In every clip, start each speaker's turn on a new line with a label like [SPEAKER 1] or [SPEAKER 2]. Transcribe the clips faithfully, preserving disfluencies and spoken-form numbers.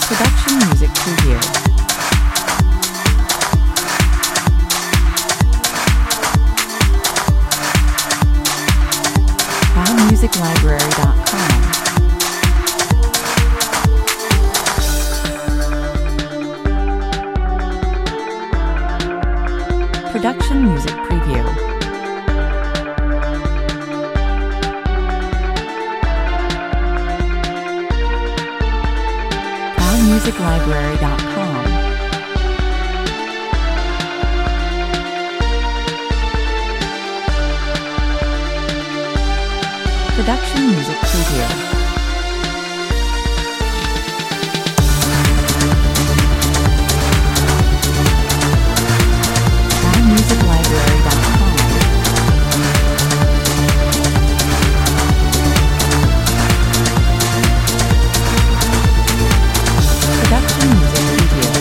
[SPEAKER 1] Production music preview. proud music library dot com. Production music preview. proud music library dot com. Production music preview. proud music library dot com. Production music preview.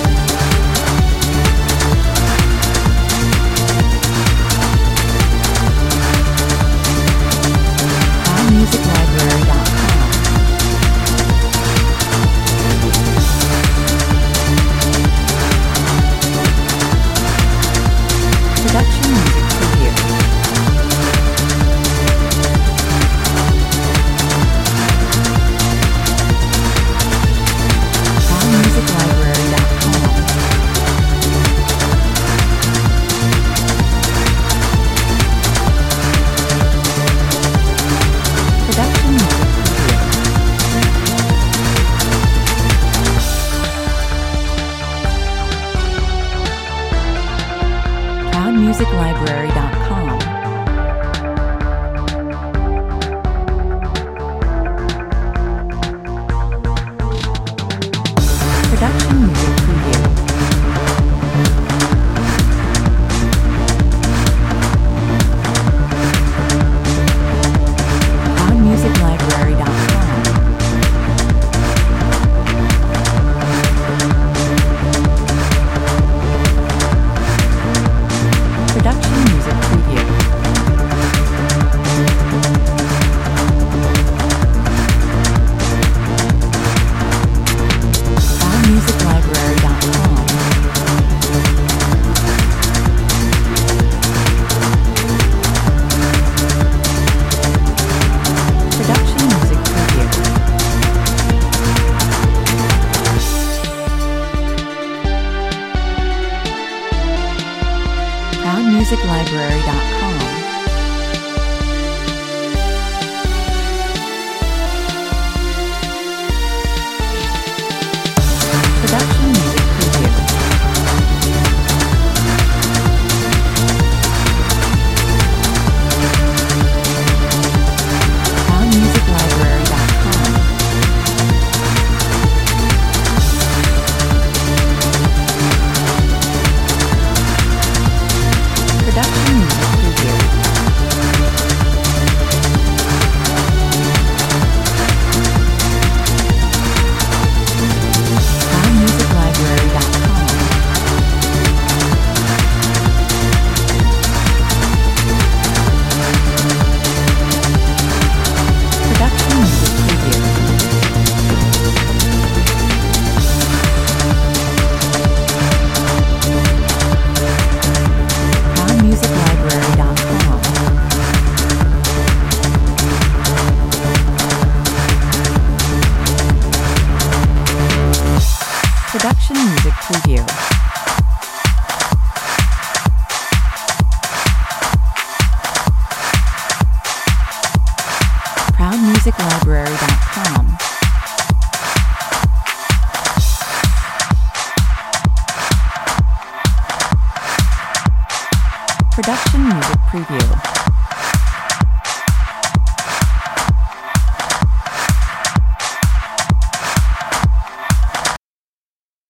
[SPEAKER 1] proud music library dot com. Production music preview. proud music library dot com. Production music preview. proud music library dot com. Production music preview. proud music library dot com. Production music preview. proud music library dot com. Production music preview. proud music library dot com. Production music preview. proud music library dot com. Production music preview. proud music library dot com. Production music preview. proud music library dot com. Production music preview. proud music library dot com. Production music preview.